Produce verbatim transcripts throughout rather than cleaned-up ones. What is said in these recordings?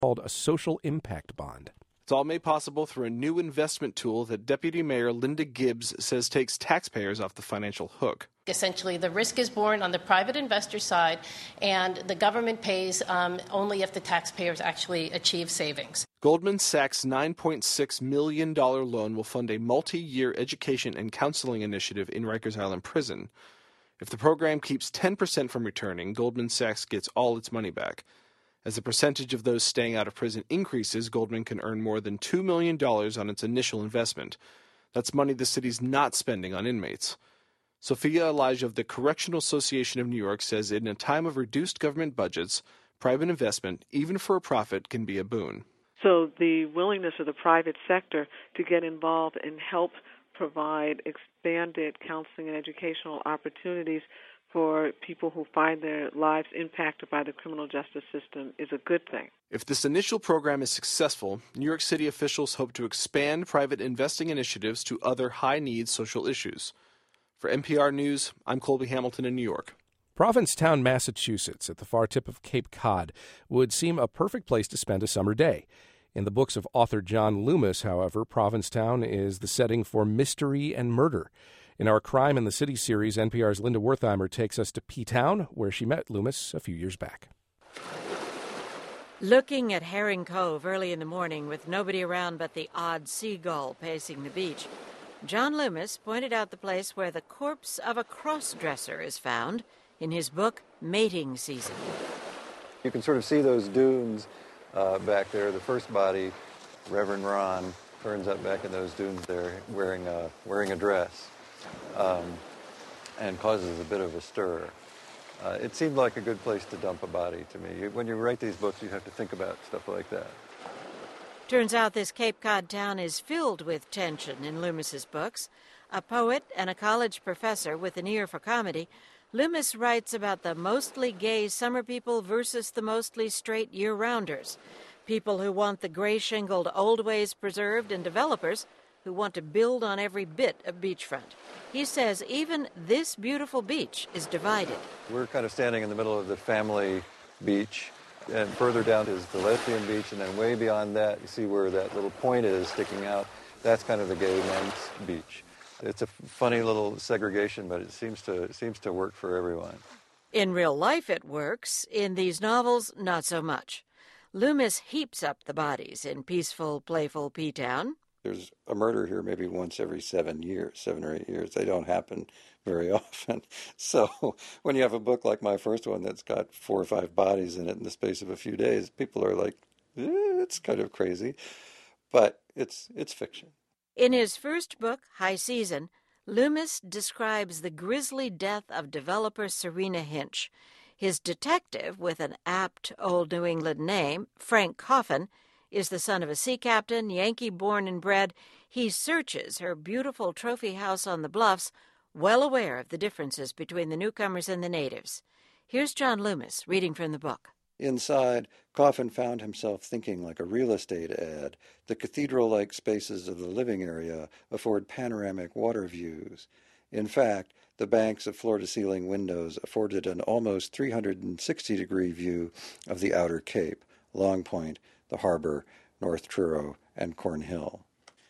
called a social impact bond. It's all made possible through a new investment tool that Deputy Mayor Linda Gibbs says takes taxpayers off the financial hook. Essentially, the risk is borne on the private investor side, and the government pays um, only if the taxpayers actually achieve savings. Goldman Sachs' nine point six million dollars loan will fund a multi-year education and counseling initiative in Rikers Island Prison. If the program keeps ten percent from returning, Goldman Sachs gets all its money back. As the percentage of those staying out of prison increases, Goldman can earn more than two million dollars on its initial investment. That's money the city's not spending on inmates. Sophia Elijah of the Correctional Association of New York says in a time of reduced government budgets, private investment, even for a profit, can be a boon. So the willingness of the private sector to get involved and help provide expanded counseling and educational opportunities for people who find their lives impacted by the criminal justice system is a good thing. If this initial program is successful, New York City officials hope to expand private investing initiatives to other high-needs social issues. For N P R News, I'm Colby Hamilton in New York. Provincetown, Massachusetts, at the far tip of Cape Cod, would seem a perfect place to spend a summer day. In the books of author John Loomis, however, Provincetown is the setting for mystery and murder. In our Crime in the City series, N P R's Linda Wertheimer takes us to P-Town, where she met Loomis a few years back. Looking at Herring Cove early in the morning with nobody around but the odd seagull pacing the beach, John Loomis pointed out the place where the corpse of a cross-dresser is found in his book, Mating Season. You can sort of see those dunes uh, back there. The first body, Reverend Ron, turns up back in those dunes there wearing a, wearing a dress. Um, and causes a bit of a stir. Uh, it seemed like a good place to dump a body to me. You, when you write these books, you have to think about stuff like that. Turns out this Cape Cod town is filled with tension in Loomis's books. A poet and a college professor with an ear for comedy, Loomis writes about the mostly gay summer people versus the mostly straight year-rounders, people who want the gray-shingled old ways preserved and developers who want to build on every bit of beachfront. He says even this beautiful beach is divided. We're kind of standing in the middle of the family beach, and further down is the lesbian beach, and then way beyond that, you see where that little point is sticking out. That's kind of the gay men's beach. It's a funny little segregation, but it seems to it seems to work for everyone. In real life, it works. In these novels, not so much. Loomis heaps up the bodies in peaceful, playful P-Town. There's a murder here maybe once every seven years, seven or eight years. They don't happen very often. So when you have a book like my first one that's got four or five bodies in it in the space of a few days, people are like, eh, it's kind of crazy. But it's it's fiction. In his first book, High Season, Loomis describes the grisly death of developer Serena Hinch. His detective, with an apt old New England name, Frank Coffin, is the son of a sea captain, Yankee born and bred. He searches her beautiful trophy house on the bluffs, well aware of the differences between the newcomers and the natives. Here's John Loomis reading from the book. Inside, Coffin found himself thinking like a real estate ad. The cathedral-like spaces of the living area afford panoramic water views. In fact, the banks of floor-to-ceiling windows afforded an almost three hundred sixty degree view of the outer Cape, Long Point, the harbor, North Truro, and Cornhill.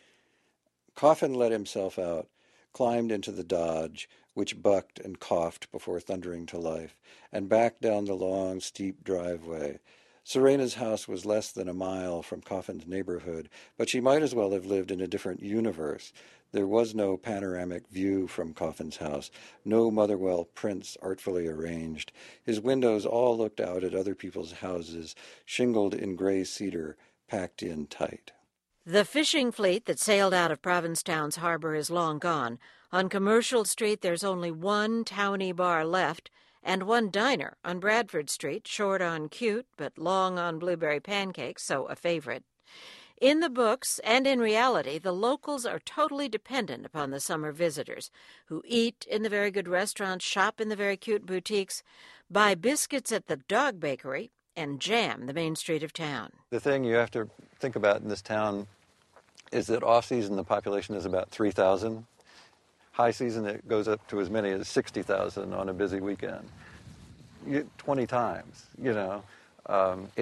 Coffin let himself out, climbed into the Dodge, which bucked and coughed before thundering to life, and backed down the long, steep driveway. Serena's house was less than a mile from Coffin's neighborhood, but she might as well have lived in a different universe. There was no panoramic view from Coffin's house, no Motherwell prints artfully arranged. His windows all looked out at other people's houses, shingled in gray cedar, packed in tight. The fishing fleet that sailed out of Provincetown's harbor is long gone. On Commercial Street, there's only one towny bar left, and one diner on Bradford Street, short on cute but long on blueberry pancakes, so a favorite. In the books and in reality, the locals are totally dependent upon the summer visitors, who eat in the very good restaurants, shop in the very cute boutiques, buy biscuits at the dog bakery, and jam the main street of town. The thing you have to think about in this town is that off-season the population is about three thousand. High season it goes up to as many as sixty thousand on a busy weekend. You, twenty times, you know. Um, it's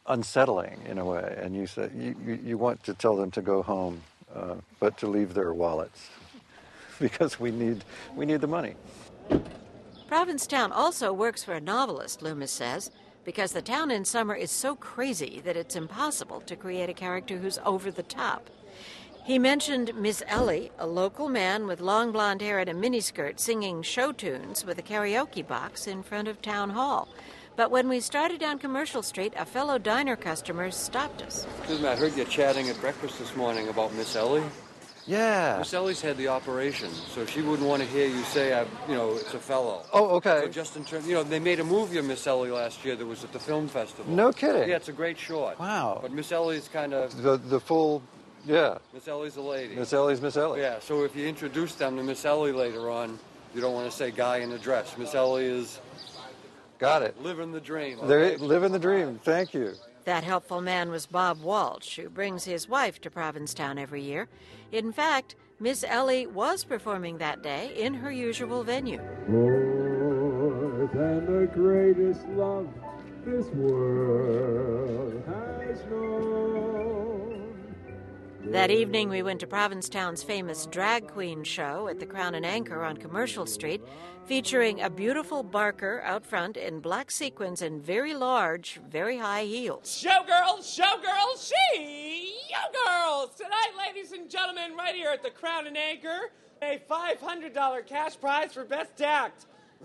unsettling in a way, and you say you, you, you want to tell them to go home, uh, but to leave their wallets, because we need we need the money. Provincetown also works for a novelist, Loomis says, because the town in summer is so crazy that it's impossible to create a character who's over the top. He mentioned Miss Ellie, a local man with long blonde hair and a miniskirt singing show tunes with a karaoke box in front of Town Hall. But when we started down Commercial Street, a fellow diner customer stopped us. Excuse me, I heard you chatting at breakfast this morning about Miss Ellie. Yeah. Miss Ellie's had the operation, so she wouldn't want to hear you say, I, you know, it's a fellow. Oh, okay. So just in terms, you know, they made a movie of Miss Ellie last year that was at the film festival. No kidding. Yeah, it's a great short. Wow. But Miss Ellie's kind of... The the full, yeah. Miss Ellie's a lady. Miss Ellie's Miss Ellie. Yeah, so if you introduce them to Miss Ellie later on, you don't want to say guy in a dress. Miss Ellie is... Got it. Living the dream. Okay? They're living the dream. Thank you. That helpful man was Bob Walsh, who brings his wife to Provincetown every year. In fact, Miss Ellie was performing that day in her usual venue. More than the greatest love this world has known. That evening, we went to Provincetown's famous drag queen show at the Crown and Anchor on Commercial Street, featuring a beautiful Barker out front in black sequins and very large, very high heels. Showgirls, showgirls, showgirls! Tonight, ladies and gentlemen, right here at the Crown and Anchor, a five hundred dollars cash prize for Best Act.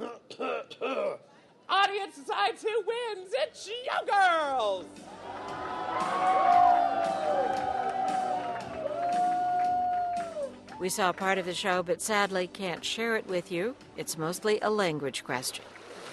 Audience decides who wins. It's Showgirls! We saw part of the show, but sadly can't share it with you. It's mostly a language question.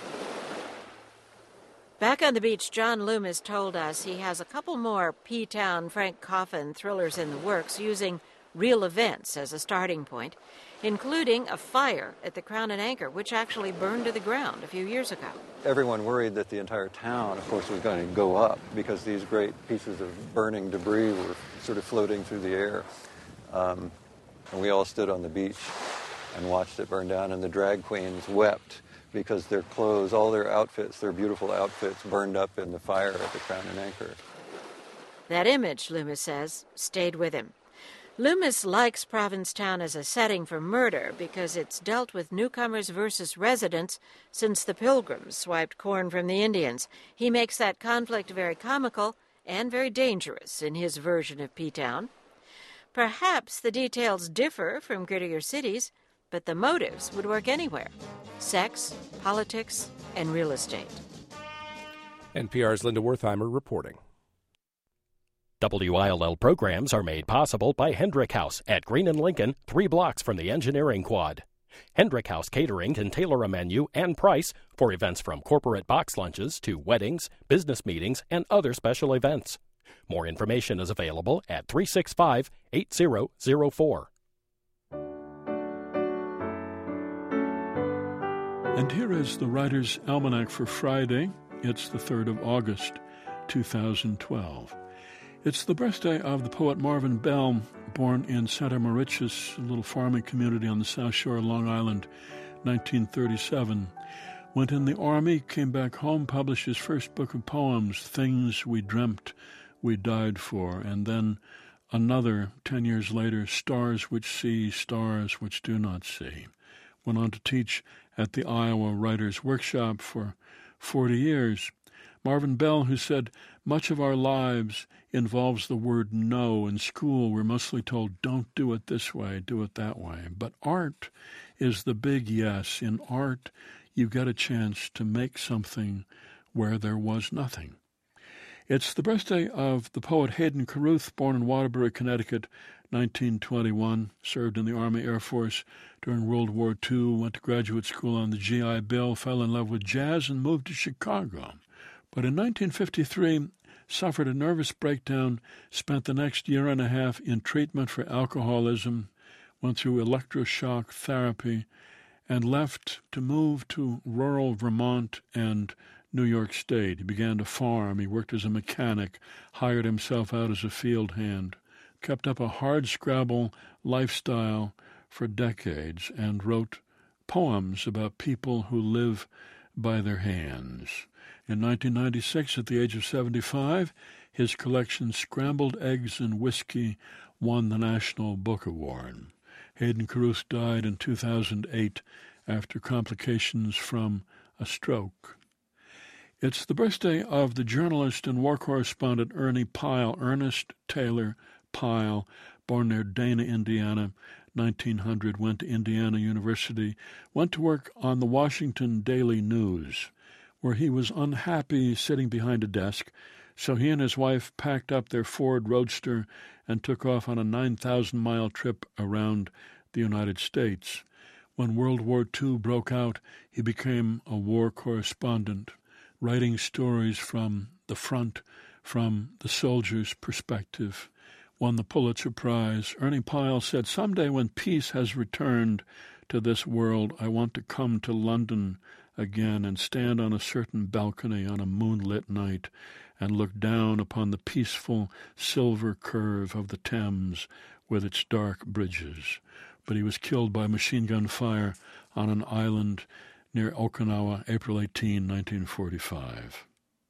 Back on the beach, John Loomis told us he has a couple more P-Town Frank Coffin thrillers in the works using real events as a starting point, including a fire at the Crown and Anchor, which actually burned to the ground a few years ago. Everyone worried that the entire town, of course, was going to go up because these great pieces of burning debris were sort of floating through the air. Um, And we all stood on the beach and watched it burn down, and the drag queens wept because their clothes, all their outfits, their beautiful outfits, burned up in the fire at the Crown and Anchor. That image, Loomis says, stayed with him. Loomis likes Provincetown as a setting for murder because it's dealt with newcomers versus residents since the Pilgrims swiped corn from the Indians. He makes that conflict very comical and very dangerous in his version of P-Town. Perhaps the details differ from grittier cities, but the motives would work anywhere. Sex, politics, and real estate. N P R's Linda Wertheimer reporting. W I L L programs are made possible by Hendrick House at Green and Lincoln, three blocks from the engineering quad. Hendrick House Catering can tailor a menu and price for events from corporate box lunches to weddings, business meetings, and other special events. More information is available at three six five, eight zero zero four. And here is the Writer's Almanac for Friday. It's the third of August, two thousand twelve. It's the birthday of the poet Marvin Bell, born in Santa Mauritius, a little farming community on the South Shore of Long Island, nineteen thirty-seven. Went in the Army, came back home, published his first book of poems, Things We Dreamt We Died For, and then another, ten years later, Stars Which See, Stars Which Do Not See. Went on to teach at the Iowa Writers' Workshop for forty years. Marvin Bell, who said, much of our lives involves the word no. In school, we're mostly told, don't do it this way, do it that way. But art is the big yes. In art, you get a chance to make something where there was nothing. It's the birthday of the poet Hayden Carruth, born in Waterbury, Connecticut, nineteen twenty-one, served in the Army Air Force during World War Two, went to graduate school on the G I Bill, fell in love with jazz, and moved to Chicago. But in nineteen fifty-three, suffered a nervous breakdown, spent the next year and a half in treatment for alcoholism, went through electroshock therapy, and left to move to rural Vermont and New York State. He began to farm. He worked as a mechanic, hired himself out as a field hand, kept up a hard-scrabble lifestyle for decades, and wrote poems about people who live by their hands. In nineteen ninety-six, at the age of seventy-five, his collection Scrambled Eggs and Whiskey won the National Book Award. Hayden Carruth died in two thousand eight after complications from a stroke. It's the birthday of the journalist and war correspondent Ernie Pyle, Ernest Taylor Pyle, born near Dana, Indiana, nineteen hundred, went to Indiana University, went to work on the Washington Daily News, where he was unhappy sitting behind a desk, so he and his wife packed up their Ford Roadster and took off on a nine thousand mile trip around the United States. When World War Two broke out, he became a war correspondent, writing stories from the front, from the soldier's perspective. Won the Pulitzer Prize. Ernie Pyle said, "Someday when peace has returned to this world, I want to come to London again and stand on a certain balcony on a moonlit night and look down upon the peaceful silver curve of the Thames with its dark bridges." But he was killed by machine gun fire on an island near Okinawa, April eighteenth, nineteen forty-five.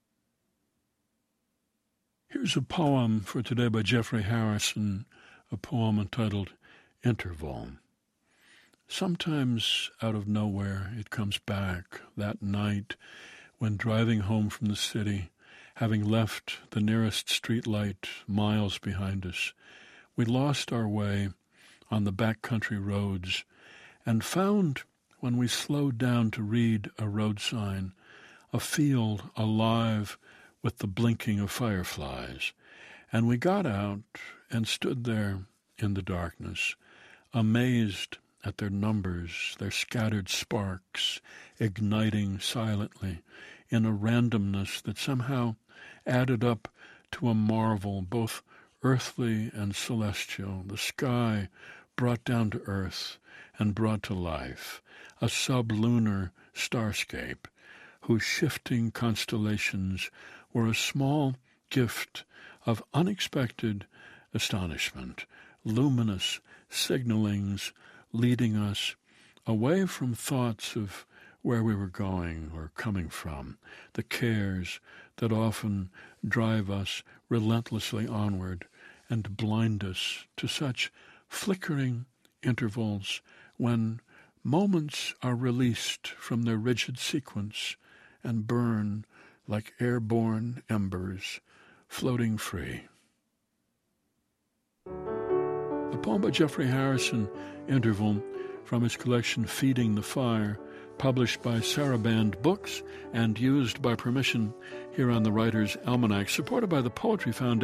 Here's a poem for today by Jeffrey Harrison, a poem entitled Interval. Sometimes out of nowhere it comes back, that night when driving home from the city, having left the nearest streetlight miles behind us, we lost our way on the backcountry roads and found, when we slowed down to read a road sign, a field alive with the blinking of fireflies. And we got out and stood there in the darkness, amazed at their numbers, their scattered sparks, igniting silently in a randomness that somehow added up to a marvel, both earthly and celestial, the sky brought down to earth and brought to life, a sublunar starscape whose shifting constellations were a small gift of unexpected astonishment, luminous signalings leading us away from thoughts of where we were going or coming from, the cares that often drive us relentlessly onward and blind us to such flickering intervals when moments are released from their rigid sequence and burn like airborne embers floating free. A poem by Jeffrey Harrison, Interval, from his collection Feeding the Fire, published by Saraband Books and used by permission here on the Writer's Almanac, supported by the Poetry Foundation.